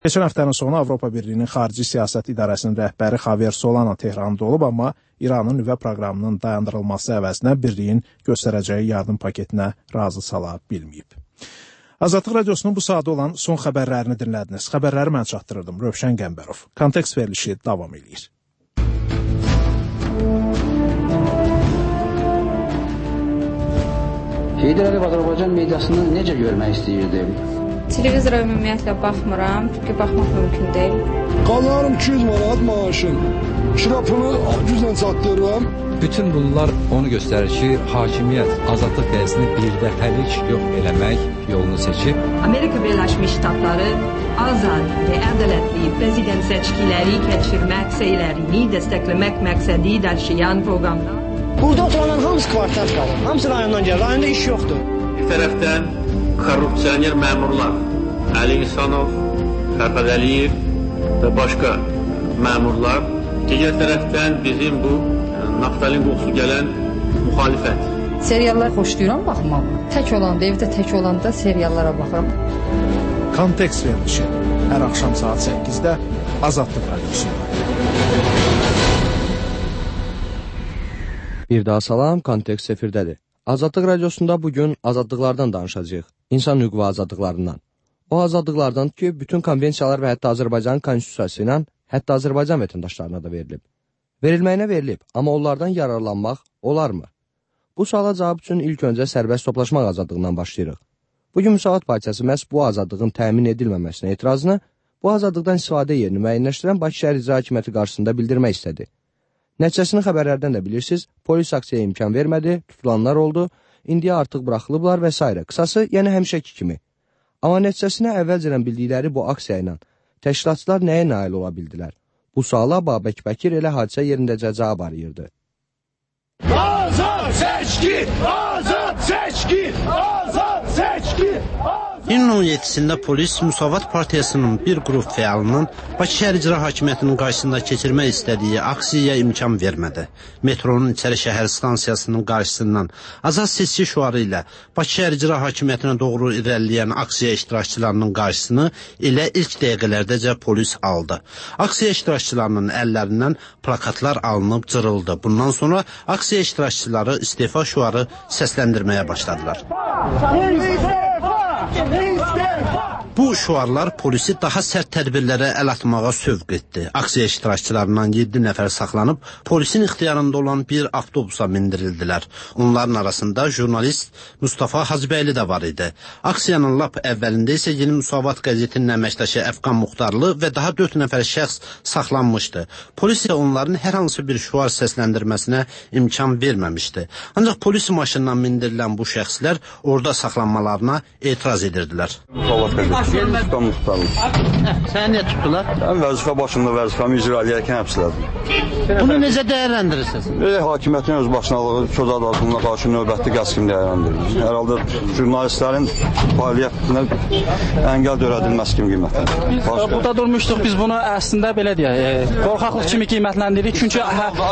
Keçən həftənin sonu Avropa Birliyinin Xarici Siyasət İdarəsinin rəhbəri Javier Solana Tehranda olub, amma İranın nüvə proqramının dayandırılması əvəzinə birliyin göstərəcəyi yardım paketinə razı sala bilməyib. Azadlıq Radiosunun bu saatda olan son xəbərlərini dinlədiniz. Xəbərləri mən çatdırırdım. Rövşən Qəmbərov. Kontekst verilişi davam edir. Heydər Əliyev Azərbaycan mediasını necə görmək istəyirdi? Televizora ümumiyyətlə baxmıram, çünki baxmaq mümkün deyil. Qalıyorum 200 manat maaşım. Şirapını güclə çatdırıram. Bütün bunlar onu göstərir ki, hakimiyyət azadlıq qəyəsini birdəfəlik yox eləmək yolunu seçib. Amerika Birləşmiş Ştatları azad və ədalətli prezident seçkiləri keçirmək seylərini dəstəkləmək məqsədi daşıyan proqramda. Burada oturanların hamısı kvartal qalır. Hamısı rayondan gəlir. Rayonda iş yoxdur. Bir tərəfdən korrupsioner məmurlar Əli İhsanov, Fərhad Əliyev və başqa məmurlar. Digər tərəfdən bizim bu naftalin qoxusu gələn müxalifət. Seriallar xoşlayıram baxmağı. Tək olanda, evdə tək olanda seriallara baxıram. Kontekst verilişi hər axşam saat 8-də Azadlıq Radiosunda. Bir daha salam, Kontekst efirdədir. Azadlıq Radiosunda bugün azadlıqlardan danışacağıq. İnsan hüquq və azadlıqlarından. O azadlıqlardan ki, bütün konvensiyalar və hətta Azərbaycan konstitusiyası ilə hətta Azərbaycan vətəndaşlarına da verilib. Verilməyinə verilib, amma onlardan yararlanmaq olarmı? Bu suala cavab üçün ilk öncə sərbəst toplaşmaq azadlığından başlayırıq. Bugün Müsavat Partiyası məhz bu azadlığın təmin edilməməsinə etirazını, bu azadlıqdan istifadə yerini müəyyənləşdirən Bakı şəhər icra hakimiyyəti qarşısında bildirmək istədi. Nəticəsini xəbərlərdən də bilirsiniz, polis aksiyaya imkan vermədi, tutulanlar oldu, indiyə artıq buraxılıblar və s. Qısası, yəni həmişəki kimi. Amma nəticəsinə əvvəlcələn bildikləri bu aksiya ilə təşkilatçılar nəyə nail ola bildilər? Bu suala Babək Bəkir elə hadisə yerindəcə cavab arayırdı. Azad seçki! Azad seçki! Azad seçki! İyunun 17-sində polis Müsavat Partiyasının bir qrup fəalının Bakı şəhər icra hakimiyyətinin qarşısında keçirmək istədiyi aksiyaya imkan vermədi. Metronun İçəri şəhər stansiyasının qarşısından azad seçki şüarı ilə Bakı şəhər icra hakimiyyətinə doğru irəliləyən aksiya iştirakçılarının qarşısını elə ilk dəqiqələrdəcə polis aldı. Aksiya iştirakçılarının əllərindən plakatlar alınıb cırıldı. Bundan sonra aksiya iştirakçıları istefa şüarı səsləndirməyə başladılar. Bu şüarlar polisi daha sərt tədbirlərə əl atmağa sövq etdi. Aksiya iştirakçılarından 7 nəfər saxlanıb, polisin ixtiyarında olan bir avtobusa mindirildilər. Onların arasında jurnalist Mustafa Hacıbəyli də var idi. Aksiyanın lap əvvəlində isə Yeni Müsavat qəzetinin əməkdaşı Əfqan Muxtarlı və daha 4 nəfər şəxs saxlanmışdı. Polis isə onların hər hansı bir şüar səsləndirməsinə imkan verməmişdi. Ancaq polis maşından mindirilən bu şəxslər orada saxlanmalarına etiraz edirdilər. Əfqan Muxtarlı. Səni niyə tutdular? Mən vəzifə başında vəzifəmi icra edərkən həbslədim. Bunu necə dəyərləndirirsiniz? Hakimiyyətin öz başınalığı söz adalına qarşı növbəti qəskim dəyərləndirilir. Hər halda jurnalistlərin fəaliyyətinə əngəl törədilməsi kimi qiymətləndirilir. Burada durmuşduq, biz bunu əslində belə deyək, qorxaqlıq kimi qiymətləndiririk. Çünki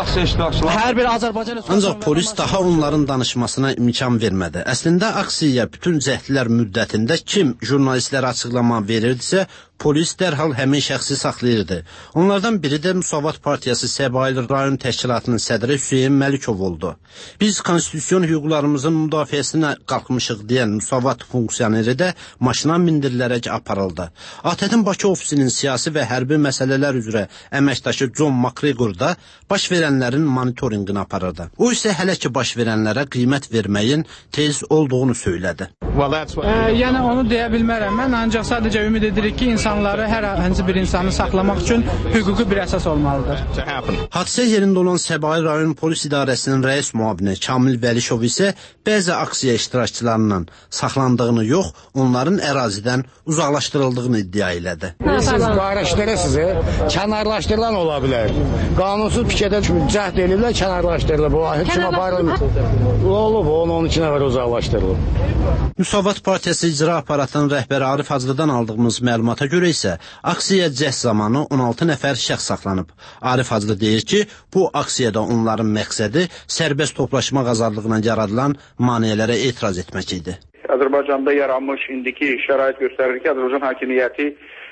hər bir Azərbaycan... Ancaq polis daha onların danışmasına imkan vermədi. Əslində aksiyaya bütün cəhdlər müddətində kim jurnalistlərə açıqlama verirdisə, polis dərhal həmin şəxsi saxlayırdı. Onlardan biri də Müsavat Partiyası Səbail rayon təşkilatının sədri Hüseyin Məlikov oldu. Biz konstitusiyon hüquqlarımızın müdafiəsinə qalxmışıq deyən Müsavat funksioneri də maşına mindirilərək aparıldı. ATƏT-in Bakı ofisinin siyasi və hərbi məsələlər üzrə əməkdaşı John McGregor da baş verənlərin monitorinqini aparırdı. O isə hələ ki baş verənlərə qiymət verməyin tez olduğunu söylədi. Yəni onu deyə bilmərəm mən, ancaq sadəcə ümid edirik ki, insanları, hər hansı bir insanı saxlamaq üçün hüquqi bir əsas olmalıdır. Hadisə yerində olan Səbail rayon polis idarəsinin rəis müavini Kamil Vəlişov isə bəzi aksiya iştirakçılarının saxlandığını yox, onların ərazidən uzaqlaşdırıldığını iddia elədi. Siz qarışdırırsınız, kənarlaşdırılan ola bilər. Qanunsuz piketə cəhd edilirlər, kənarlaşdırılır. Bu kim aparılır? Olub, 10-12 nəfər uzaqlaşdırılıb. Müsavat Partiyası icra aparatının rəhbəri Arif Hacılıdan aldığımız məlumata görə isə aksiya cəhd zamanı 16 nəfər şəxs saxlanıb. Arif Hacılı deyir ki, bu aksiyada onların məqsədi sərbəst toplaşmaq azadlığına yaradılan maneələrə etiraz etmək idi. Azərbaycanda yaranmış indiki şərait göstərir ki, Azərbaycan hakimiyyəti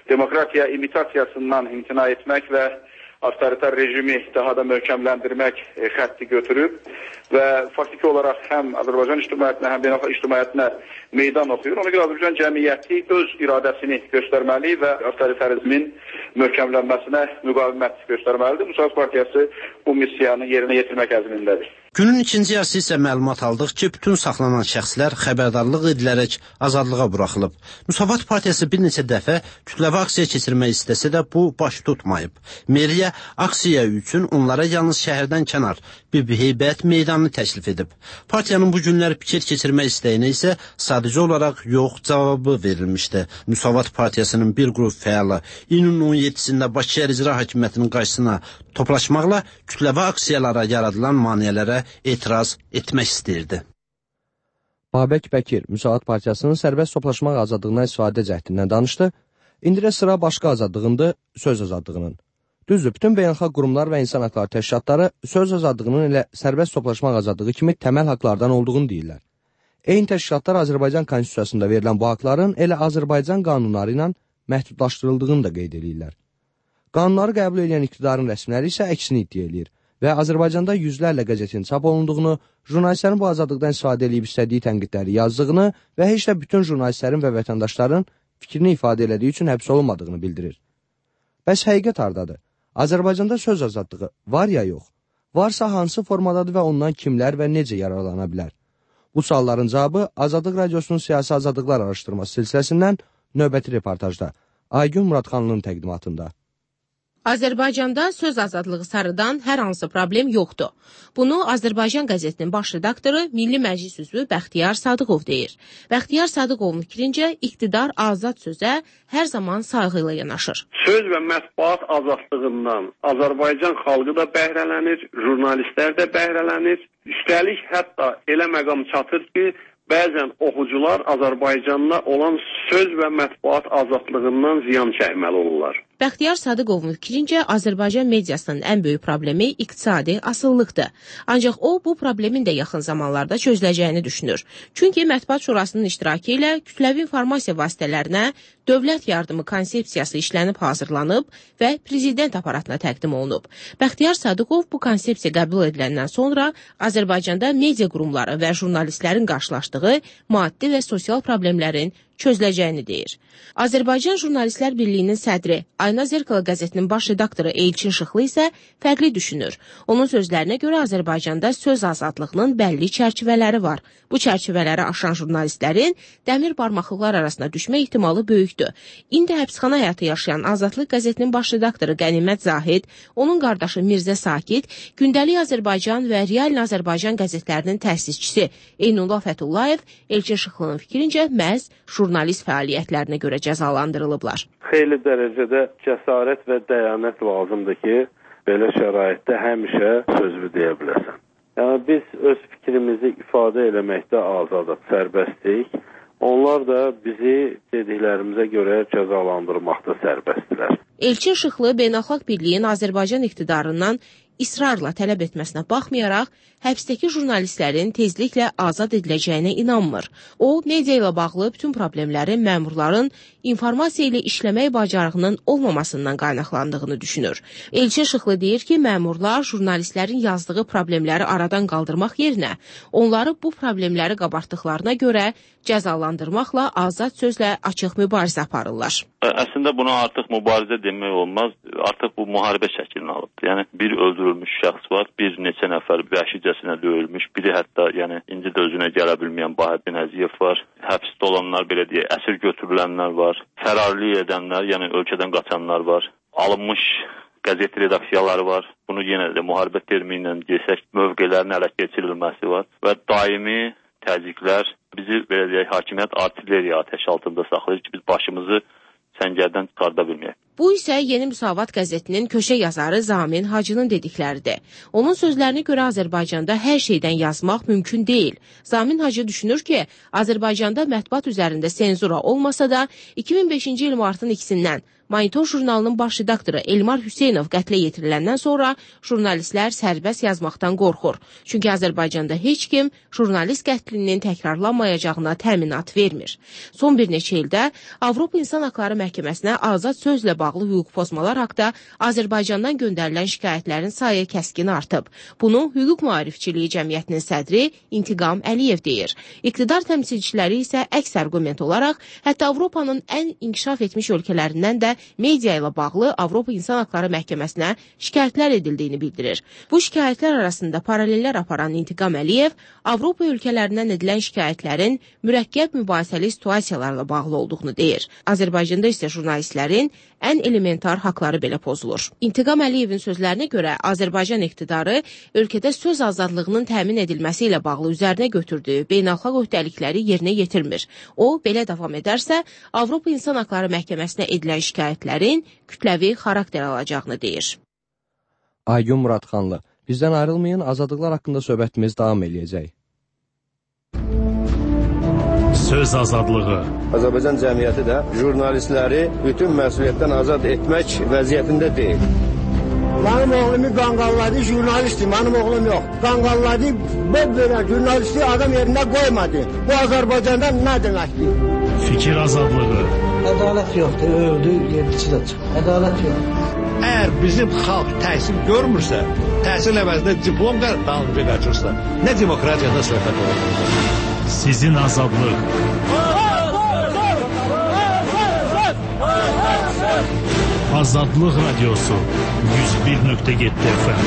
demokratiya imitasiyasından imtina etmək və avtoritar rejimi daha da möhkəmləndirmək xətti götürüb və faktiki olaraq həm Azərbaycan ictimaiyyətinə, həm beynəlxalq ictimaiyyətinə meydan oxuyur. Ona görə Azərbaycan cəmiyyəti öz iradəsini göstərməli və avtoritarizmin möhkəmlənməsinə müqavimət göstərməlidir. Müsavat Partiyası bu missiyanı yerinə yetirmək əzmindədir. Günün ikinci yarısı isə məlumat aldıq ki, bütün saxlanan şəxslər xəbərdarlıq edilərək azadlığa buraxılıb. Müsavat Partiyası bir neçə dəfə kütləvi aksiya keçirmək istəsə də bu baş tutmayıb. Meriya aksiya üçün onlara yalnız şəhərdən kənar Bibi Heybət meydanını təklif edib. Partiyanın bu günlər piket keçirmək istəyinə isə sadəcə olaraq yox cavabı verilmişdi. Müsavat Partiyasının bir qrup fəalı iyunun 17-sində Bakı Şəhər İcra Hakimiyyətinin qarşısına toplaşmaqla kütləvi aksiyalara yaradılan maneələrə etiraz etmək istəyirdi. Babək Bəkir Müsavat Partiyasının sərbəst toplaşmaq azadlığına istifadə cəhdindən danışdı. İndi də sıra başqa azadlığındır, söz azadlığının. Düzdür, bütün beynəlxalq qurumlar və insan haqları təşkilatları söz azadlığının ilə sərbəst toplaşmaq azadlığı kimi təməl haqlardan olduğunu deyirlər. Eyni təşkilatlar Azərbaycan Konstitusiyasında verilən bu haqların elə Azərbaycan qanunları ilə məhdudlaşdırıldığını da qeyd edirlər. Qanunları qəbul edən iqtidarın rəsmiləri isə əksini iddia edir və Azərbaycanda yüzlərlə qəzetin çap olunduğunu, jurnalistlərin bu azadlıqdan istifadə edib istədiyi tənqidləri yazdığını və heç də bütün jurnalistlərin və vətəndaşların fikrini ifadə elədiyi üçün həbs olunmadığını bildirir. Bəs həqiqət hardadır? Azərbaycanda söz azadlığı var ya yox? Varsa hansı formadadır və ondan kimlər və necə yararlana bilər? Bu sualların cavabı Azadlıq Radiosunun Siyasi Azadlıqlar Araşdırması silsiləsindən növbəti reportajda Aygün Muradxanlının təqdimatında. Azərbaycanda söz azadlığı sarıdan hər hansı problem yoxdur. Bunu Azərbaycan qəzetinin baş redaktoru Milli Məclis üzvü Bəxtiyar Sadıqov deyir. Bəxtiyar Sadıqovun fikrincə iqtidar azad sözə hər zaman sayğı ilə yanaşır. Söz və mətbuat azadlığından Azərbaycan xalqı da bəhrələnir, jurnalistlər də bəhrələnir. Üstəlik hətta elə məqam çatır ki, bəzən oxucular Azərbaycanla olan söz və mətbuat azadlığından ziyan çəkməli olurlar. Bəxtiyar Sadıqovun fikrincə Azərbaycan mediasının ən böyük problemi iqtisadi asılılıqdır. Ancaq o, bu problemin də yaxın zamanlarda çözüləcəyini düşünür. Çünki Mətbuat Şurasının iştirakı ilə kütləvi informasiya vasitələrinə dövlət yardımı konsepsiyası işlənib hazırlanıb və prezident aparatına təqdim olunub. Bəxtiyar Sadıqov bu konsepsiya qəbul ediləndən sonra Azərbaycanda media qurumları və jurnalistlərin qarşılaşdığı maddi və sosial problemlərin çözüləcəyini deyir. Azərbaycan Jurnalistlər Birliyinin sədri Ayna Zerkala qəzetinin baş redaktoru Elçin Şıxlı isə fərqli düşünür. Onun sözlərinə görə Azərbaycanda söz azadlığının bəlli çərçivələri var. Bu çərçivələri aşan jurnalistlərin dəmir barmaqlıqlar arasında düşmə ehtimalı böyükdür. İndi həbsxana həyatı yaşayan Azadlıq qəzetinin baş redaktoru Qənimət Zahid, onun qardaşı Mirzə Sakit, Gündəlik Azərbaycan və Realin Azərbaycan qəzetlərinin təsisçisi Eynullah Fətullayev Elçin Şıxlının fikrincə məhz jurnalist fəaliyyətlərinə görə cəzalandırılıblar. Xeyli dərəcədə cəsarət və dəyanət lazımdır ki, belə şəraitdə həmişə sözünü deyə biləsən. Yəni, biz öz fikrimizi ifadə eləməkdə azadıq, sərbəstdik. Onlar da bizi dediklərimizə görə cəzalandırmaqda sərbəstdilər. Elçin Şıxlı Beynəlxalq Birliyin Azərbaycan iqtidarından israrla tələb etməsinə baxmayaraq, həbsdəki jurnalistlərin tezliklə azad ediləcəyinə inanmır. O, media ilə bağlı bütün problemlərin məmurların informasiya ilə işləmək bacarığının olmamasından qaynaqlandığını düşünür. Elçin Şıxlı deyir ki, məmurlar jurnalistlərin yazdığı problemləri aradan qaldırmaq yerinə onları bu problemləri qabartdıqlarına görə cəzalandırmaqla azad sözlə açıq mübarizə aparırlar. Əslində buna artıq mübarizə demək olmaz, artıq bu müharibə şəklini alıb. Yəni bir öldürülmüş şəxs var, bir neçə nəfər vəhşicəsinə döyülmüş, biri hətta indi də özünə gələ bilməyən Bahəddin Əziyev var. Həbsdə olanlar, belə deyək, əsir götürülənlər var, fərarlıq edənlər, yəni ölkədən qaçanlar var, alınmış qəzet redaksiyaları var. Bunu yenə də müharibə termini ilə desək, mövqelərin ələ keçirilməsi var və daimi təzyiqlər bizi, belə deyək, hakimiyyət artilleriya atəşi altında saxlayır ki, biz başımızı səngərdən çıxarda bilməyək. Bu isə Yeni Müsavat qəzetinin köşə yazarı Zamin Hacının dedikləridir. Onun sözlərinə görə Azərbaycanda hər şeydən yazmaq mümkün deyil. Zamin Hacı düşünür ki, Azərbaycanda mətbuat üzərində senzura olmasa da 2005-ci il martın 2-dən Monitor jurnalının baş redaktoru Elmar Hüseynov qətlə yetiriləndən sonra jurnalistlər sərbəst yazmaqdan qorxur. Çünki Azərbaycanda heç kim jurnalist qətlinin təkrarlanmayacağına təminat vermir. Son bir neçə ildə Avropa İnsan Haqları Məhkəməsinə azad sözlə bağlı hüquq pozmalar haqda Azərbaycandan göndərilən şikayətlərin sayı kəskin artıb. Bunu Hüquq Maarifçiliyi Cəmiyyətinin sədri İntiqam Əliyev deyir. İqtidar təmsilçiləri isə əks arqument olaraq hətta Avropanın ən inkişaf etmiş ölkələrindən də media ilə bağlı Avropa İnsan Haqları Məhkəməsinə şikayətlər edildiyini bildirir. Bu şikayətlər arasında paralellər aparan İntiqam Əliyev Avropa ölkələrindən edilən şikayətlərin mürəkkəb mübahisəli situasiyalarla bağlı olduğunu deyir. Azərbaycanda isə jurnalistlərin ən elementar haqları belə pozulur. İntiqam Əliyevin sözlərinə görə Azərbaycan iqtidarı ölkədə söz azadlığının təmin edilməsi ilə bağlı üzərinə götürdüyü beynəlxalq öhdəlikləri yerinə yetirmir. O, belə davam edərsə, Avropa İnsan Haqları Məhkəməsinə edilən şikayətlərin kütləvi xarakter alacağını deyir. Aygün Muradxanlı, bizdən ayrılmayın, azadlıqlar haqqında söhbətimiz davam eləyəcək. Söz azadlığı. Azərbaycan cəmiyyəti də jurnalistləri bütün məsuliyyətdən azad etmək vəziyyətində deyil. Mənim oğlumu qanqalladı, jurnalistdir, mənim oğlum yox. Qanqalladı, belə jurnalisti adam yerində qoymadı. Bu Azərbaycanda nə deməkdir? Fikir azadlığı. Ədalət yoxdur, öldü, yedisi də çıxır. Ədalət yoxdur. Əgər bizim xalq təhsil görmürsə, təhsil əvəzində diplom dalınca qaçırsa, nə demokratiyada söhbət olur? Sizin azadlıq. Azadlıq Radyosu 101.7 FM.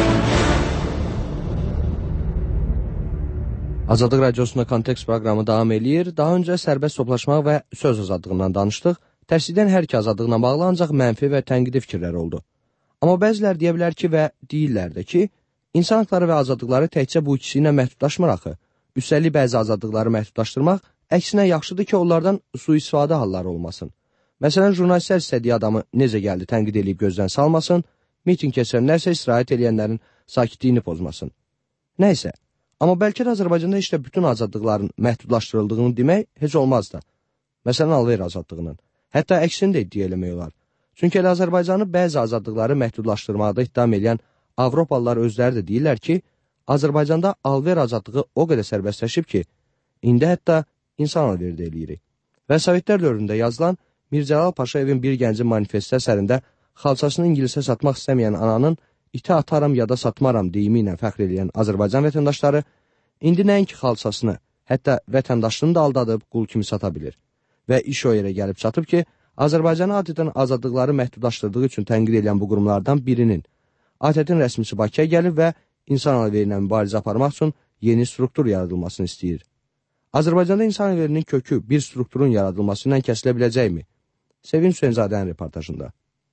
Azadlıq Radiosunda Kontekst proqramı davam eləyir. Daha öncə sərbəst toplaşmaq və söz azadlığından danışdıq. Tərsdən hər iki azadlıqla bağlı ancaq mənfi və tənqidi fikirlər oldu. Amma bəzilər deyə bilər ki və deyirlər də ki, insan haqları və azadlıqları təkcə bu ikisi ilə məhdudlaşmır axı. Üstəlik bəzi azadlıqları məhdudlaşdırmaq, əksinə yaxşıdır ki, onlardan sui-istifadə halları olmasın. Məsələn, jurnalistlər istədiyi adamı necə gəldi tənqid edib gözdən salmasın, miting keçirənlərsə istirahət edənlərin sakitliyini pozmasın. Nəysə, amma bəlkə də Azərbaycanda heç də bütün azadlıqların məhdudlaşdırıldığını demək heç olmaz da. Məsələn, alver azadlığının. Hətta əksini də iddia eləmək olar. Çünki elə Azərbaycanı bəzi azadlıqları məhdudlaşdırmaqda iddam edən Avropalılar özləri də deyirlər ki, Azərbaycanda alver azadlığı o qədər sərbəstləşib ki, indi hətta insan alveri də eləyirik. Və Sovetlər dövründə yazılan Mirzəlal Paşayevin bir gəncin manifesti əsərində xalçasını İngilisə satmaq istəməyən ananın iti ataram ya da satmaram deyimi ilə fəxr edən Azərbaycan vətəndaşları indi nəinki xalçasını, hətta vətəndaşını da aldadıb qul kimi sata bilir. Və iş o yerə gəlib çatıb ki, Azərbaycanı adətən azadlıqları məhdudlaşdırdığı üçün tənqid edən bu qurumlardan birinin ATƏT-in rəsmisi Bakıya gəlib və insan alveri ilə mübarizə aparmaq üçün yeni struktur yaradılmasını istəyir. Azərbaycanda insan alverinin kökü bir strukturun yaradılması ilə kəsilə biləcəkmi? Sevinç Hüseynzadənin reportajında.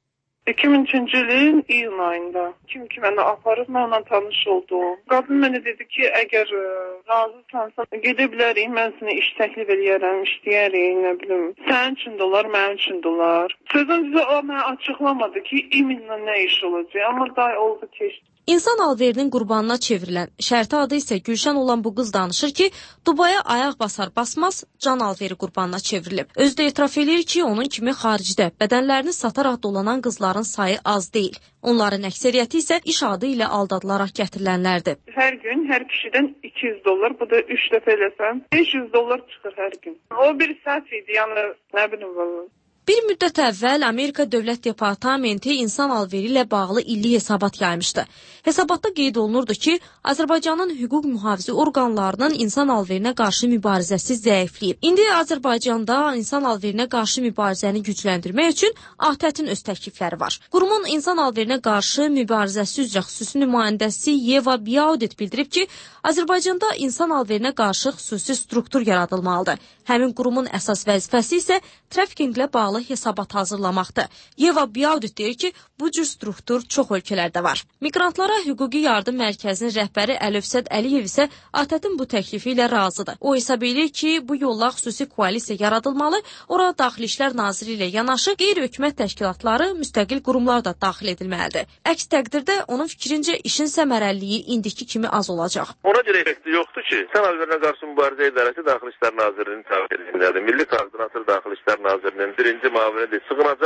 2003-cü ilin iyun ayında kim ki mənə aparıb, mən onunla tanış oldum. Qadın mənə dedi ki, əgər razısansa gedə bilərik, mən sənə iş təklif edərəm, işləyərik, nə bilim. Sənin üçün də olar, mənim üçün də olar. Sözün düzü o mənə açıqlamadı ki, iminlə nə iş olacaq, amma day oldu keçdi. İnsan alverinin qurbanına çevrilən, şərti adı isə Gülşən olan bu qız danışır ki, Dubaya ayaq basar basmaz can alveri qurbanına çevrilib. Özü də etiraf edir ki, onun kimi xaricdə bədənlərini sataraq dolanan qızların sayı az deyil. Onların əksəriyyəti isə iş adı ilə aldadılaraq gətirilənlərdir. Hər gün hər kişidən $200, bu da 3 dəfə eləsəm $500 çıxır hər gün. O bir səhv idi, yəni nə bilim valla. Bir müddət əvvəl Amerika Dövlət Departamenti insan alveri ilə bağlı illik hesabat yaymışdı. Hesabatda qeyd olunurdu ki, Azərbaycanın hüquq mühafizə orqanlarının insan alverinə qarşı mübarizəsi zəifləyib. İndi Azərbaycanda insan alverinə qarşı mübarizəni gücləndirmək üçün ATƏT-in öz təklifləri var. Qurumun insan alverinə qarşı mübarizəsi üzrə xüsusi nümayəndəsi Yeva Biaudit bildirib ki, Azərbaycanda insan alverinə qarşı xüsusi struktur yaradılmalıdır. Həmin qurumun əsas vəzifəsi isə trafikinglə bağlı hesabat hazırlamaqdır. Yeva Biaudit deyir ki, bu cür struktur çox ölkələrdə var. Miqrantlara hüquqi yardım mərkəzinin rəhbəri Əlövsət Əliyev isə ATƏT-in bu təklifi ilə razıdır. O hesab edir ki, bu yolla xüsusi koalisiya yaradılmalı, ora Daxili İşlər Naziri ilə yanaşı qeyri-hökumət təşkilatları, müstəqil qurumlar da daxil edilməlidir. Əks təqdirdə onun fikrincə işin səmərəliliyi indiki kimi az olacaq. Ona görə effekti yoxdur ki, insan alverinə qarşı mübarizə idarəsi Daxili İşlər Nazirinin təvəkkülündədir. Milli Koordinator Daxili İşlər Nazirinin birinci müavini sığınacaq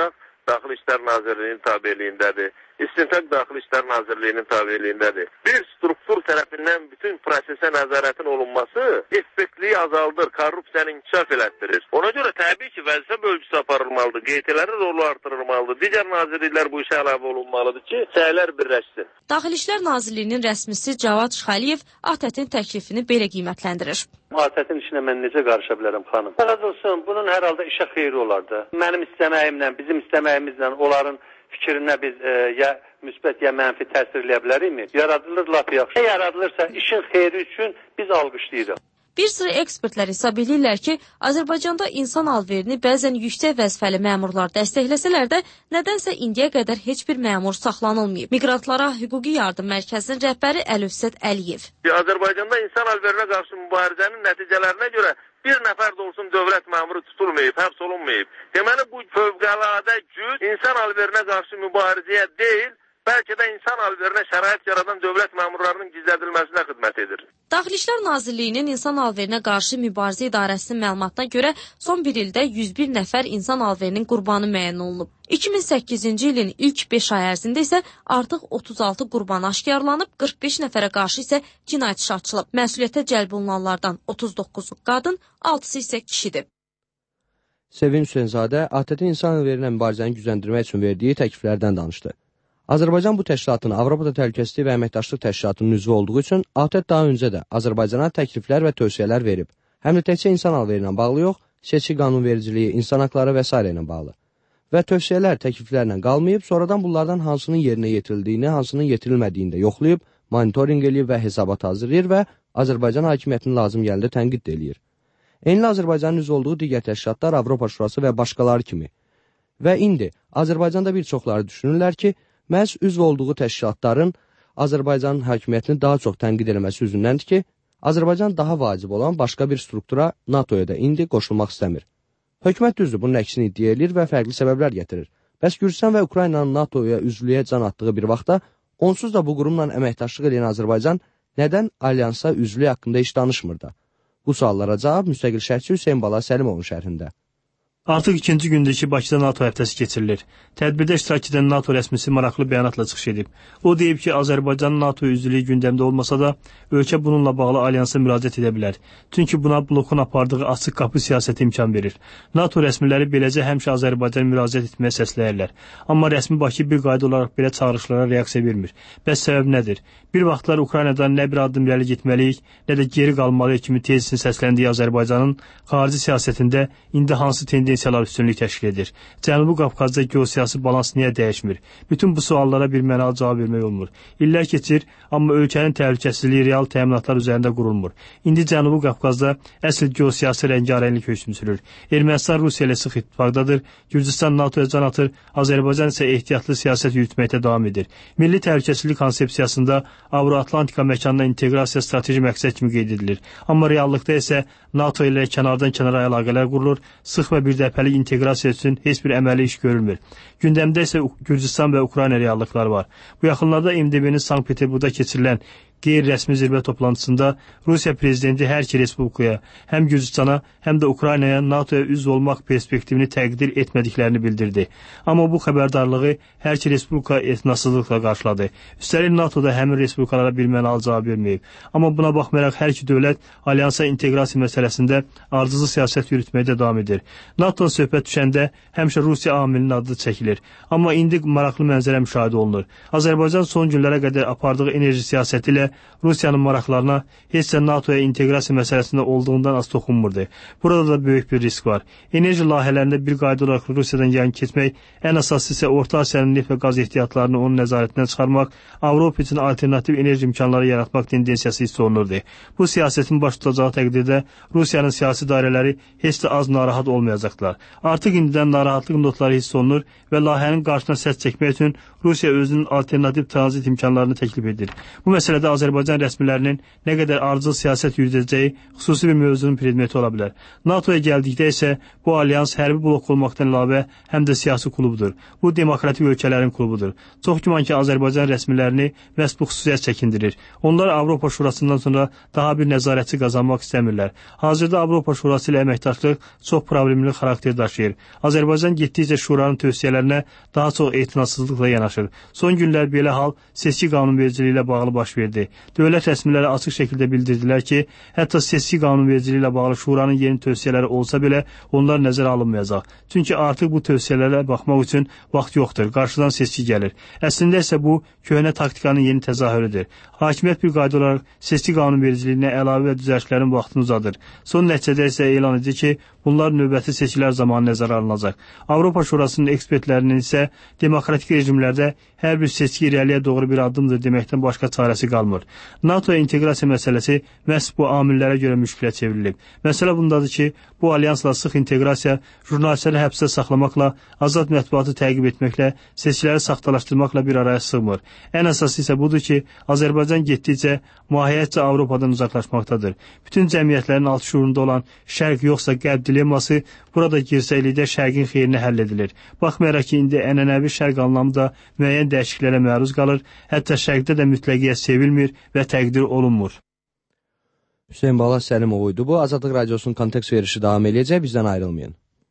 Daxili İşlər Nazirliyinin tabeliyindədir. İstintaq Daxili İşlər Nazirliyinin tabeliyindədir. Bir struktur tərəfindən bütün prosesə nəzarətin olunması effektliyi azaldır, korrupsiyanı inkişaf elətdirir. Ona görə təbii ki, vəzifə bölgüsü aparılmalıdır, QT-lərin rolu artırılmalıdır, digər nazirliklər bu işə əlavə olunmalıdır ki, səylər birləşsin. Daxili İşlər Nazirliyinin rəsmisi Cavad Şxaliyev ATƏT-in təklifini belə qiymətləndirir. ATƏT-in işinə mən necə qarışa bilərəm, xanım? Fərəz olsun, bunun hər halda işə xeyri olardı. Mənim istəməyimlə, bizim istəməyimizlə onların fikrinə biz ya müsbət ya mənfi təsir eləyə bilərikmi? Yaradılır lap yaxşı. Yaradılırsa işin xeyri üçün biz alqışlayırıq. Bir sıra ekspertlər hesab edirlər ki, Azərbaycanda insan alverini bəzən yüksək vəzifəli məmurlar dəstəkləsələr də, nədənsə indiyə qədər heç bir məmur saxlanılmayıb. Miqrantlara Hüquqi Yardım Mərkəzinin rəhbəri Əlövsət Əliyev. Azərbaycanda insan alverinə qarşı mübarizənin nəticələrinə görə bir nəfər də olsun dövlət məmuru tutulmayıb, həbs olunmayıb. Deməli, bu fövqəladə güc insan alverinə qarşı mübarizəyə deyil, bəlkə də insan alverinə şərait yaradan dövlət məmurlarının gizlədilməsinə xidmət edir. Daxili İşlər Nazirliyinin İnsan Alverinə qarşı mübarizə idarəsinin məlumatına görə son bir ildə 101 nəfər insan alverinin qurbanı müəyyən olunub. 2008-ci ilin ilk 5 ay ərzində isə artıq 36 qurban aşkarlanıb, 45 nəfərə qarşı isə cinayət işi açılıb. Məsuliyyətə cəlb olunanlardan 39-u qadın, 6-sı isə kişidir. Sevin Hüseynzadə ATƏT-in insan alverinə mübarizəni gücləndirmək üçün verdiyi təkliflərdən danışdı. Azərbaycan bu təşkilatın Avropada Təhlükəsizlik və Əməkdaşlıq Təşkilatının üzvü olduğu üçün ATƏT daha öncə də Azərbaycana təkliflər və tövsiyələr verib. Həm də təkcə insan alveri ilə bağlı yox, seçki qanunvericiliyi, insan haqları və s. ilə bağlı. Və tövsiyələr təkliflərlə qalmayıb, sonradan bunlardan hansının yerinə yetirildiyini, hansının yetirilmədiyini də yoxlayıb, monitorinq eləyib və hesabat hazırlayır və Azərbaycan hakimiyyətini lazım gəlində tənqid eləyir. Eyni Azərbaycanın üzvü olduğu digər təşkilatlar Avropa Şurası və başqaları kimi. Və indi Azərbaycanda bir çoxları düşünürlər ki, məhz üzv olduğu təşkilatların Azərbaycanın hakimiyyətini daha çox tənqid eləməsi üzündəndir ki, Azərbaycan daha vacib olan başqa bir struktura NATO-ya da indi qoşulmaq istəmir. Hökumət düzdür, bunun əksini iddia edir və fərqli səbəblər gətirir. Bəs Gürcistan və Ukraynanın NATO-ya üzvlüyə can atdığı bir vaxtda, onsuz da bu qurumla əməkdaşlıq edən Azərbaycan nədən alyansa üzvlüyü haqqında heç danışmır da? Bu suallara cavab müstəqil şərhçi Hüseyn Bala Səlimovun şərhində. Artıq ikinci gündür ki, Bakıda NATO həftəsi keçirilir. Tədbirdə iştirak edən NATO rəsmisi maraqlı bəyanatla çıxış edib. O deyib ki, Azərbaycanın NATO üzvlüyü gündəmdə olmasa da, ölkə bununla bağlı alyansa müraciət edə bilər. Çünki buna blokun apardığı açıq qapı siyasəti imkan verir. NATO rəsmiləri beləcə həmişə Azərbaycan müraciət etməyə səsləyərlər. Amma rəsmi Bakı bir qayda olaraq belə çağırışlara reaksiya vermir. Bəs səbəb nədir? Bir vaxtlar Ukraynadan nə bir addım irəli getməliyik, nə də geri qalmalıyıq kimi tezisini səsləndiyi Azərbaycanın xarici siyasətində indi hansı tendensiyalar üstünlük təşkil edir? Cənubi Qafqazda geosiyasi balans niyə dəyişmir? Bütün bu suallara bir mənalı cavab vermək olmur. İllər keçir, amma ölkənin təhlükəsizliyi real təminatlar üzərində qurulmur. İndi Cənubi Qafqazda əsl geosiyasi rəngarənglik hökm sürür. Ermənistan Rusiya ilə sıx ittifaqdadır, Gürcistan NATO-ya can atır, Azərbaycan isə ehtiyatlı siyasət yürütməkdə davam edir. Milli təhlükəsizlik konsepsiyasında Avro-Atlantika məkanına inteqrasiya strateji məqsəd kimi qeyd edilir. Amma reallıqda isə NATO ilə kənardan kənara əlaqələr qurulur, sıx və birdəfəlik inteqrasiya üçün heç bir əməli iş görülmür. Gündəmdə isə Gürcistan və Ukrayna reallıqları var. Bu yaxınlarda MDB-nin Sankt-Peterburqda keçirilən qeyri-rəsmi zirvə toplantısında Rusiya prezidenti hər iki respublikaya, həm Gürcistana, həm də Ukraynaya NATO-ya üzv olmaq perspektivini təqdir etmədiklərini bildirdi. Amma bu xəbərdarlığı hər iki respublika etnasızlıqla qarşıladı. Üstəlik NATO-da həmin respublikalara bir mənalı cavab verməyib. Amma buna baxmayaraq hər iki dövlət alyansa inteqrasiya məsələsində ardıcıl siyasət yürütməkdə davam edir. NATO-nun söhbət düşəndə həmişə Rusiya amilinin adı çəkilir. Amma indi maraqlı mənzərə müşahidə olunur. Azərbaycan son günlərə qədər apardığı enerji siyasəti ilə Rusiyanın maraqlarına heç də NATO-ya inteqrasiya məsələsində olduğundan az toxunmurdu. Burada da böyük bir risk var. Enerji layihələrində bir qayda olaraq Rusiyadan yan keçmək, ən əsası isə Orta Asiyanın neft və qaz ehtiyatlarını onun nəzarətindən çıxarmaq, Avropa üçün alternativ enerji imkanları yaratmaq tendensiyası hiss olunurdu. Bu siyasətin baş tutacağı təqdirdə Rusiyanın siyasi dairələri heç də az narahat olmayacaqlar. Artıq indidən narahatlıq notları hiss olunur və layihənin qarşısına səs çəkmək üçün Rusiya özünün alternativ tranzit imkanlarını təklif edir. Bu məsələdə Azərbaycan rəsmilərinin nə qədər ardıcıl siyasət yürüdəcəyi xüsusi bir mövzunun predmeti ola bilər. NATO-ya gəldikdə isə bu alyans hərbi blok olmaqdan əlavə həm də siyasi klubudur. Bu demokratik ölkələrin klubudur. Çox güman ki, Azərbaycan rəsmilərini məhz bu xüsusiyyət çəkindirir. Onlar Avropa Şurasından sonra daha bir nəzarətçi qazanmaq istəmirlər. Hazırda Avropa Şurası ilə əməkdaşlıq çox problemli xarakter daşıyır. Azərbaycan getdikcə Şuranın tövsiyələrinə daha çox etinasızlıqla yanaşır. Son günlər belə hal seçki qanunvericiliyi ilə bağlı baş verdi. Dövlət rəsmiləri açıq şəkildə bildirdilər ki, hətta seçki qanunvericiliyi ilə bağlı Şuranın yeni tövsiyələri olsa belə onlar nəzərə alınmayacaq. Çünki artıq bu tövsiyələrə baxmaq üçün vaxt yoxdur. Qarşıdan seçki gəlir. Əslində isə bu köhnə taktikanın yeni təzahürüdür. Hakimiyyət bir qayda olaraq seçki qanunvericiliyinə əlavə və düzəlişlərin vaxtını uzadır. Son nəticədə isə elan edir ki, bunlar növbəti seçkilər zamanı nəzərə alınacaq. Avropa Şurasının ekspertlərinin isə demokratik rejimlərdə hər bir seçki irəliyə doğru bir addımdır deməkdən başqa çarəsi qalmır. NATO inteqrasiya məsələsi məhz bu amillərə görə müşkilə çevrilib. Məsələ bundadır ki, bu alyansla sıx inteqrasiya jurnalistləri həbsdə saxlamaqla, azad mətbuatı təqib etməklə, seçkiləri saxtalaşdırmaqla bir araya sığmır. Ən əsası isə budur ki, Azərbaycan getdikcə mahiyyətcə Avropadan uzaqlaşmaqdadır. Bütün cəmiyyətlərin alt şuurunda olan şərq yoxsa qərb dilemması burada girsəklikdə şərqin xeyrinə həll edilir. Baxmayaraq ki, indi ənənəvi şərq anlamı da müəyyən dəyişikliklərə məruz qalır, hətta şərqdə də mütləqiyyət sevilmir və təqdir olunmur. Hüseyin Bala Səlimov idi bu. Azadlıq Radiosunun kontekst verişi davam edəcək, bizdən ayrılmayın.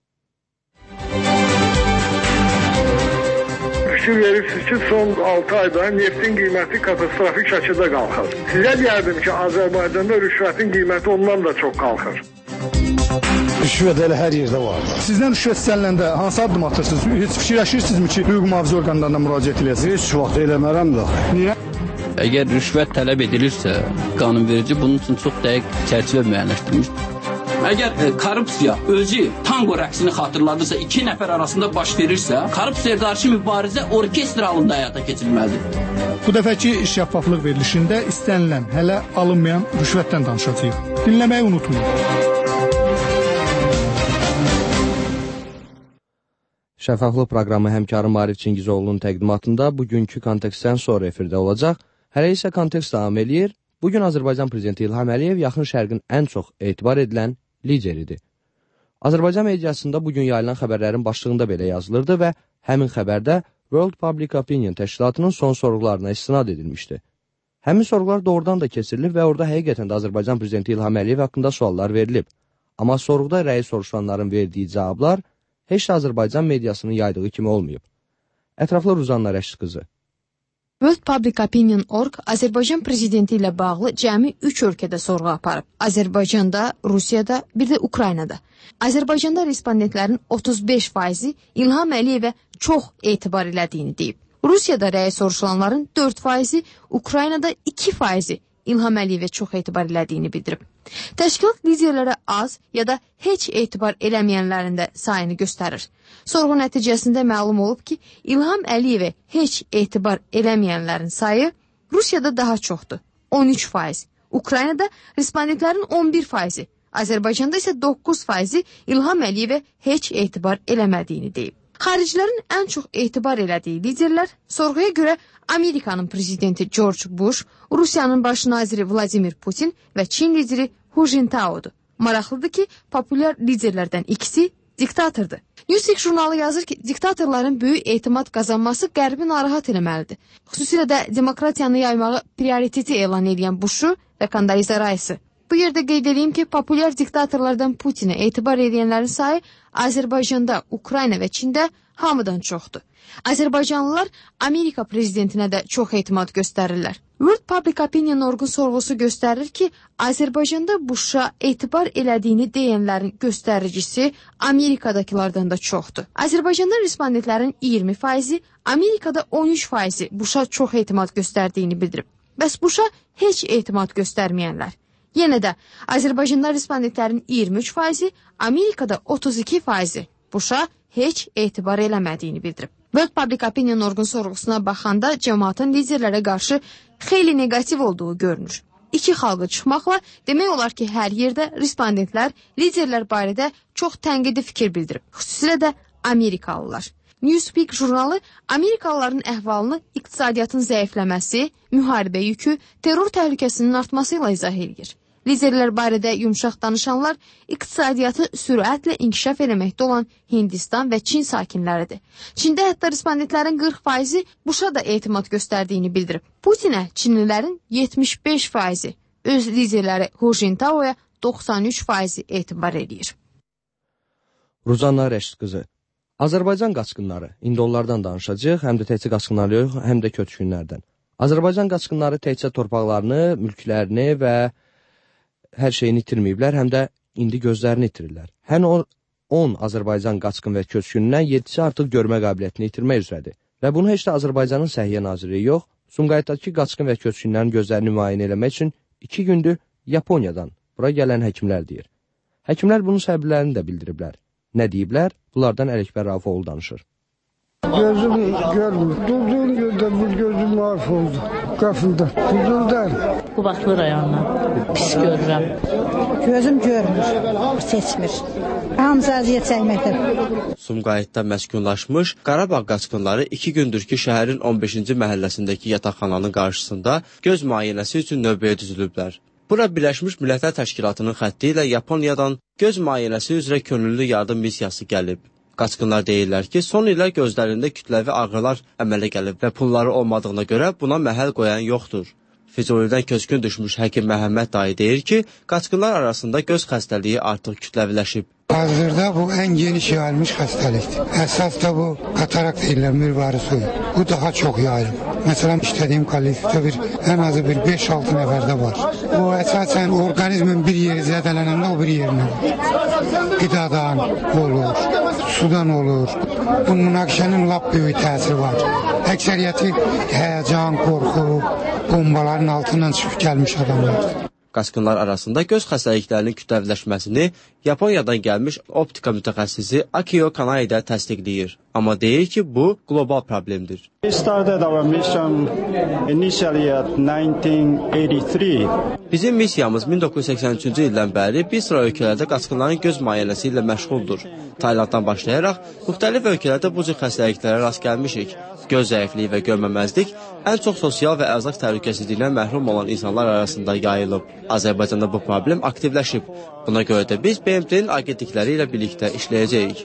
Fikir verirsiniz ki, son 6 ayda neftin qiyməti katastrofik şəkildə qalxır. Sizə deyərdim ki, Azərbaycanda rüşvətin qiyməti ondan da çox qalxır. Rüşvət elə hər yerdə var. Sizdən rüşvət istəniləndə hansı addım atırsınız? Heç fikirləşirsinizmi ki, hüquq mühafizə orqanlarına müraciət edəsiniz? Heç vaxt eləmərəm də. Niyə? Əgər rüşvət tələb edilirsə, qanunverici bunun üçün çox dəqiq çərçivə müəyyənləşdirmişdir. Əgər korrupsiya özü tango rəqsini xatırladırsa, iki nəfər arasında baş verirsə, korrupsiyaya qarşı mübarizə orkestr halında həyata keçirilməlidir. Bu dəfəki şəffaflıq verilişində istənilən, hələ alınmayan rüşvətdən danışacağıq. Dinləməyi unutmayın. Şəffaflıq proqramı həmkarı Marif Çingizoğlu'nun təqdimatında bugünkü kontekstdən sonra efirdə olacaq. Hələ isə kontekst davam edir. Bugün Azərbaycan Prezidenti İlham Əliyev yaxın şərqin ən çox etibar edilən lideridir. Azərbaycan mediasında bugün yayılan xəbərlərin başlığında belə yazılırdı və həmin xəbərdə World Public Opinion təşkilatının son sorğularına istinad edilmişdi. Həmin sorğular doğrudan da keçirilib və orada həqiqətən də Azərbaycan Prezidenti İlham Əliyev haqqında suallar verilib. Amma sorğuda rəyi soruşulanların verdiyi cavablar heç də Azərbaycan mediasının yaydığı kimi olmayıb. Ətraflı Ruzanna Rəşid qızı. World Public Opinion.org Azərbaycan prezidenti ilə bağlı cəmi 3 ölkədə sorğu aparıb. Azərbaycanda, Rusiyada, bir də Ukraynada. Azərbaycanda respondentlərin 35%-i İlham Əliyevə çox etibar elədiyini deyib. Rusiyada rəyi soruşulanların 4%-i, Ukraynada 2%-i İlham Əliyevə çox etibar elədiyini bildirib. Təşkilat liderlərə az ya da heç etibar eləməyənlərin də sayını göstərir. Sorğu nəticəsində məlum olub ki, İlham Əliyevə heç etibar eləməyənlərin sayı Rusiyada daha çoxdur, 13%. Ukraynada respondentlərin 11%, Azərbaycanda isə 9%-i İlham Əliyevə heç etibar eləmədiyini deyib. Xaricilərin ən çox etibar elədiyi liderlər sorğuya görə Amerikanın prezidenti George Bush, Rusiyanın baş naziri Vladimir Putin və Çin lideri Hu Jintao'dur. Maraqlıdır ki, populyar liderlərdən ikisi diktatordur. Newsweek jurnalı yazır ki, diktatorların böyük etimad qazanması qərbi narahat eləməlidir. Xüsusilə də demokratiyanı yaymağı prioriteti elan edən Bush'u və Condoleezza Rice'ı. Bu yerdə qeyd edeyim ki, populyar diktatorlardan Putinə etibar edənlərin sayı Azərbaycanda, Ukrayna və Çində hamıdan çoxdur. Azərbaycanlılar Amerika prezidentinə də çox etimad göstərirlər. World Public Opinion.org-un sorğusu göstərir ki, Azərbaycanda Bush'a etibar elədiyini deyənlərin göstəricisi Amerikadakilardan da çoxdur. Azərbaycanda respondentlərin 20%-i, Amerikada 13%-i Bush'a çox etimad göstərdiyini bildirib. Bəs Bush'a heç etimad göstərməyənlər? Yenə də Azərbaycanda respondentlərin 23%-i, Amerikada 32%-i Bush'a heç etibar eləmədiyini bildirib. World Public Opinion.org-un sorğusuna baxanda cəmaatın liderlərə qarşı xeyli negativ olduğu görünür. İki xalqı çıxmaqla demək olar ki, hər yerdə respondentlər liderlər barədə çox tənqidi fikir bildirib, xüsusilə də Amerikalılar. Newsweek jurnalı Amerikalıların əhvalını iqtisadiyyatın zəifləməsi, müharibə yükü, terror təhlükəsinin artması ilə izah edir. Liderlər barədə yumşaq danışanlar iqtisadiyyatı sürətlə inkişaf eləməkdə olan Hindistan və Çin sakinləridir. Çində hətta respondentlərin 40%-i Busha da etimad göstərdiyini bildirib. Putinə Çinlilərin 75%-i, öz liderləri Hu Jintaoya 93% etibar edir. Ruzanna Rəşid qızı. Azərbaycan qaçqınları, indi onlardan danışacaq, həm də təkcə qaçqınları yox, həm də köçkünlərdən. Azərbaycan qaçqınları təkcə torpaqlarını, mülklərini və hər şeyini itirməyiblər, həm də indi gözlərini itirirlər. Hər 10 Azərbaycan qaçqın və köçkünündən 7-si artıq görmə qabiliyyətini itirmək üzrədir. Və bunu heç də Azərbaycanın Səhiyyə Nazirliyi yox, Sumqayıtdakı qaçqın və köçkünlərin gözlərini müayinə eləmək üçün 2 gündür Yaponiyadan bura gələn həkimlər deyir. Həkimlər bunun səbəblərini də bildiriblər. Nə deyiblər? Bunlardan Ələkbər Rafoğlu danışır. Gözüm görmür. Durduğum yerdə bir gözüm mahv oldu. Qafılda. Huzurdan. Qubadlı rayonundan. Pis görürəm. Gözüm görmür. Seçmir. Hamısı əziyyət çəkməkdə. Sumqayıtda məskunlaşmış Qarabağ qaçqınları 2 gündür ki, şəhərin 15-ci məhəlləsindəki yataqxananın qarşısında göz müayinəsi üçün növbəyə düzülüblər. Bura Birləşmiş Millətlər Təşkilatının xətti ilə Yaponiyadan göz müayinəsi üzrə könüllü yardım missiyası gəlib. Qaçqınlar deyirlər ki, son illər gözlərində kütləvi ağrılar əmələ gəlib və pulları olmadığına görə buna məhəl qoyan yoxdur. Füzulidən köçkün düşmüş həkim Məhəmməd dayı deyir ki, qaçqınlar arasında göz xəstəliyi artıq kütləviləşib. Hazırda bu ən geniş yayılmış xəstəlikdir. Əsas da bu katarakt deyilən mirvari suyu. Bu daha çox yayılıb. Məsələn, işlədiyim kollektivdə ən azı 5-6 nəfərdə var. Bu əsasən orqanizmin bir yeri zədələnəndə o bir yerinə olur. Qidadan olur, sudan olur. Bu münaqişənin lap böyük təsiri var. Əksəriyyəti həyəcan, qorxu, bombaların altından çıxıb gəlmiş adamlardır. Qaçqınlar arasında göz xəstəliklərinin kütləviləşməsini Yaponiyadan gəlmiş optika mütəxəssisi Akio Kanai də təsdiqləyir. Amma deyir ki, bu qlobal problemdir. Bizim missiyamız 1983-cü ildən bəri bir sıra ölkələrdə qaçqınların göz müayinəsi ilə məşğuldur. Taylanddan başlayaraq müxtəlif ölkələrdə bu cür xəstəliklərə rast gəlmişik. Göz zəifliyi və görməməzlik ən çox sosial və ərzaq təhlükəsizliyindən məhrum olan insanlar arasında yayılıb. Azərbaycanda bu problem aktivləşib. Buna görə də biz BMT-nin agentlikləri ilə birlikdə işləyəcəyik.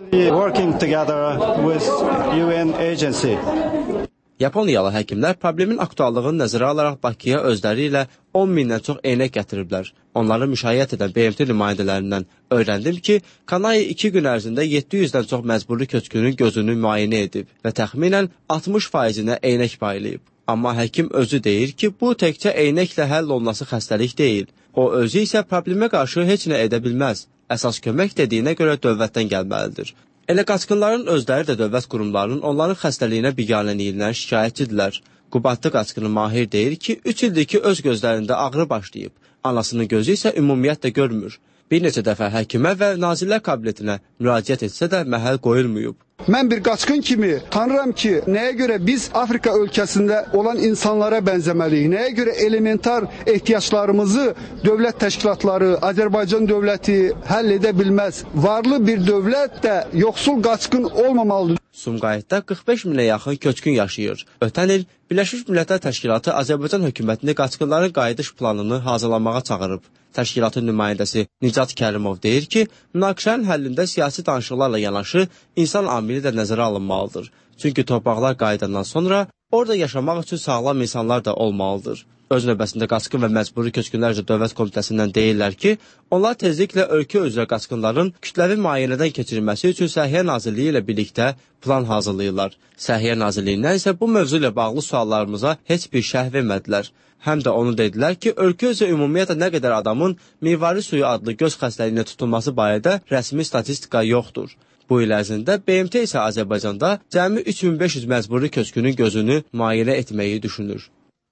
Yaponiyalı həkimlər problemin aktuallığını nəzərə alaraq Bakıya özləri ilə 10 mindən çox eynək gətiriblər. Onları müşayiət edən BMT nümayəndələrindən öyrəndim ki, Kanai 2 gün ərzində 700-dən çox məcburlu köçkünün gözünü müayinə edib və təxminən 60%-nə eynək paylayıb. Amma həkim özü deyir ki, bu təkcə eynəklə həll olunması xəstəlik deyil. O özü isə problemə qarşı heç nə edə bilməz. Əsas kömək dediyinə görə dövlətdən gəlməlidir. Elə qaçqınların özləri də dövlət qurumlarının onların xəstəliyinə biganəliyindən şikayətçidirlər. Qubadlı qaçqını Mahir deyir ki, 3 ildir ki, öz gözlərində ağrı başlayıb. Anasının gözü isə ümumiyyətlə görmür. Bir neçə dəfə həkimə və Nazirlər Kabinetinə müraciət etsə də məhəl qoyulmayıb. Mən bir qaçqın kimi tanırım ki, nəyə görə biz Afrika ölkəsində olan insanlara bənzəməliyik, nəyə görə elementar ehtiyaclarımızı dövlət təşkilatları, Azərbaycan dövləti həll edə bilməz. Varlı bir dövlət də yoxsul qaçqın olmamalıdır. Sumqayıtda 45 minə yaxın köçkün yaşayır. Ötən il Birləşmiş Millətlər Təşkilatı Azərbaycan hökumətini qaçqınların qayıdış planını hazırlamağa çağırıb. Təşkilatın nümayəndəsi Nicat Kərimov deyir ki, münaqişənin həllində siyasi danışıqlarla yanaşı insan amili də nəzərə alınmalıdır. Çünki torpaqlar qayıdandan sonra orada yaşamaq üçün sağlam insanlar da olmalıdır. Öz növbəsində qaçqın və məcburi köçkünlər üzrə Dövlət Komitəsindən deyirlər ki, onlar tezliklə ölkə üzrə qaçqınların kütləvi müayinədən keçirilməsi üçün Səhiyyə Nazirliyi ilə birlikdə plan hazırlayırlar. Səhiyyə Nazirliyindən isə bu mövzu ilə bağlı suallarımıza heç bir şərh vermədilər. Həm də onu dedilər ki, ölkə üzrə ümumiyyətlə nə qədər adamın mirvari suyu adlı göz xəstəliyinə tutulması barədə rəsmi statistika yoxdur. Bu il ərzində BMT isə Azərbaycanda cəmi 3500 məcburi köçkünün gözünü müayinə etməyi düşünür.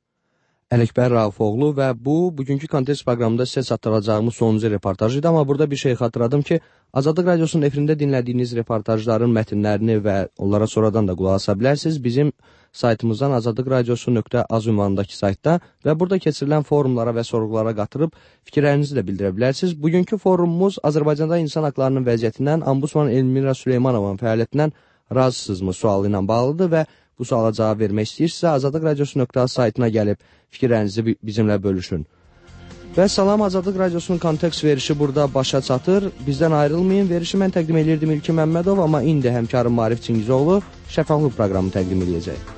Ələkbər Rafoğlu və bugünkü kontekst proqramında sizə çatdıracağımız sonuncu reportaj idi, amma burada bir şey xatırladım ki, Azadlıq Radiosunun efirində dinlədiyiniz reportajların mətnlərini və onlara sonradan da qulaq asa bilərsiniz bizim saytımızdan azadlıqradiosu.az ünvanındakı saytda və burada keçirilən forumlara və sorğulara qatırıb fikirlərinizi də bildirə bilərsiniz. Bugünkü forumumuz Azərbaycanda insan haqlarının vəziyyətindən, Ombudsman Elmira Süleymanovun fəaliyyətindən razısınızmı sualı ilə bağlıdır və bu suala cavab vermək istəyirsə, azadlıqradiosu.az saytına gəlib fikirlərinizi bizimlə bölüşün. Və salam, Azadlıq Radiosunun kontekst verişi burada başa çatır. Bizdən ayrılmayın. Verişi mən təqdim edirdim İlkin Məmmədov, amma indi həmkarım Maarif Çingizoğlu şəffaflıq proqramını təqdim edəcək.